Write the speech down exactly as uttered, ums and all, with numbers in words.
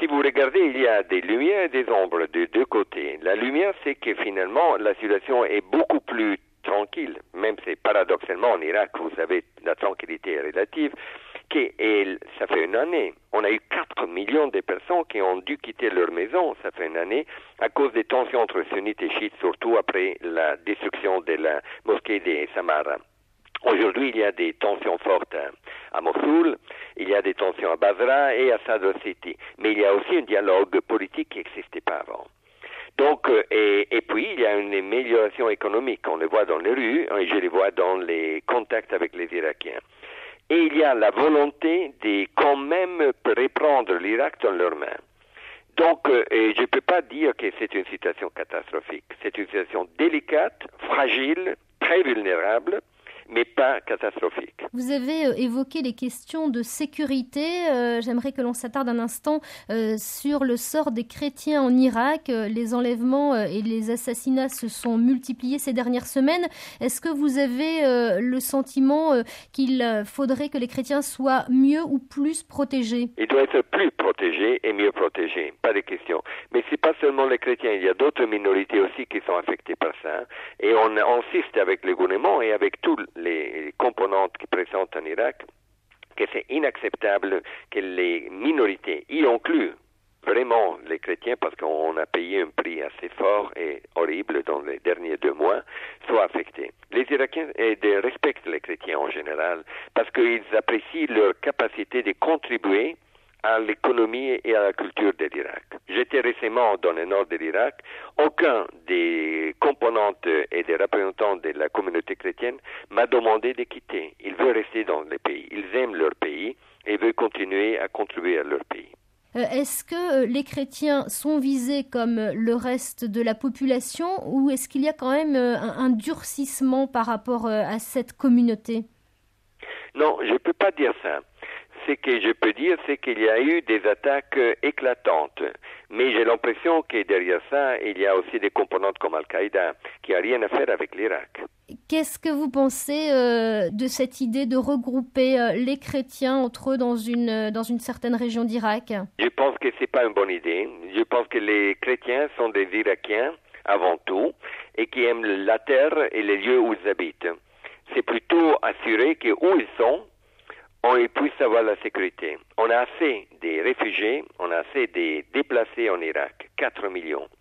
si vous regardez, il y a des lumières et des ombres de deux côtés. La lumière, c'est que finalement, la situation est beaucoup plus tranquille, même si paradoxalement en Irak, vous savez, la tranquillité est relative, que, et ça fait une année, on a eu quatre millions de personnes qui ont dû quitter leur maison, ça fait une année, à cause des tensions entre sunnites et chiites, surtout après la destruction de la mosquée de Samarra. Aujourd'hui, il y a des tensions fortes à Mossoul, il y a des tensions à Basra et à Sadr City, mais il y a aussi un dialogue politique qui n'existait pas avant. Donc, et, et puis, il y a une amélioration économique, on le voit dans les rues, et je le vois dans les contacts avec les Irakiens. Et il y a la volonté de quand même reprendre l'Irak dans leurs mains. Donc, et je ne peux pas dire que c'est une situation catastrophique. C'est une situation délicate, fragile, très vulnérable, mais pas catastrophique. Vous avez euh, évoqué les questions de sécurité. Euh, j'aimerais que l'on s'attarde un instant euh, sur le sort des chrétiens en Irak. Euh, les enlèvements euh, et les assassinats se sont multipliés ces dernières semaines. Est-ce que vous avez euh, le sentiment euh, qu'il euh, faudrait que les chrétiens soient mieux ou plus protégés? Ils doivent être plus protégés et mieux protégés, pas de question. Mais c'est pas seulement les chrétiens, il y a d'autres minorités aussi qui sont affectées par ça. Et on insiste avec le gouvernement et avec tous les composantes qui présentent en Irak que c'est inacceptable que les minorités, y inclus vraiment les chrétiens, parce qu'on a payé un prix assez fort et horrible dans les derniers deux mois, soient affectés. Les Irakiens eh, respectent les chrétiens en général parce qu'ils apprécient leur capacité de contribuer à l'économie et à la culture de l'Irak. J'étais récemment dans le nord de l'Irak. Aucun des composantes et des représentants de la communauté chrétienne m'a demandé de quitter. Ils veulent rester dans le pays. Ils aiment leur pays et veulent continuer à contribuer à leur pays. Euh, est-ce que les chrétiens sont visés comme le reste de la population ou est-ce qu'il y a quand même un, un durcissement par rapport à cette communauté? Non, je ne peux pas dire ça. Ce que je peux dire, c'est qu'il y a eu des attaques éclatantes. Mais j'ai l'impression que derrière ça, il y a aussi des composantes comme Al-Qaïda, qui n'ont rien à faire avec l'Irak. Qu'est-ce que vous pensez euh, de cette idée de regrouper euh, les chrétiens entre eux dans une, dans une certaine région d'Irak? Je pense que ce n'est pas une bonne idée. Je pense que les chrétiens sont des Irakiens avant tout et qui aiment la terre et les lieux où ils habitent. C'est plutôt assurer que où ils sont, on puisse avoir la sécurité. On a assez des réfugiés, on a assez des déplacés en Irak, quatre millions.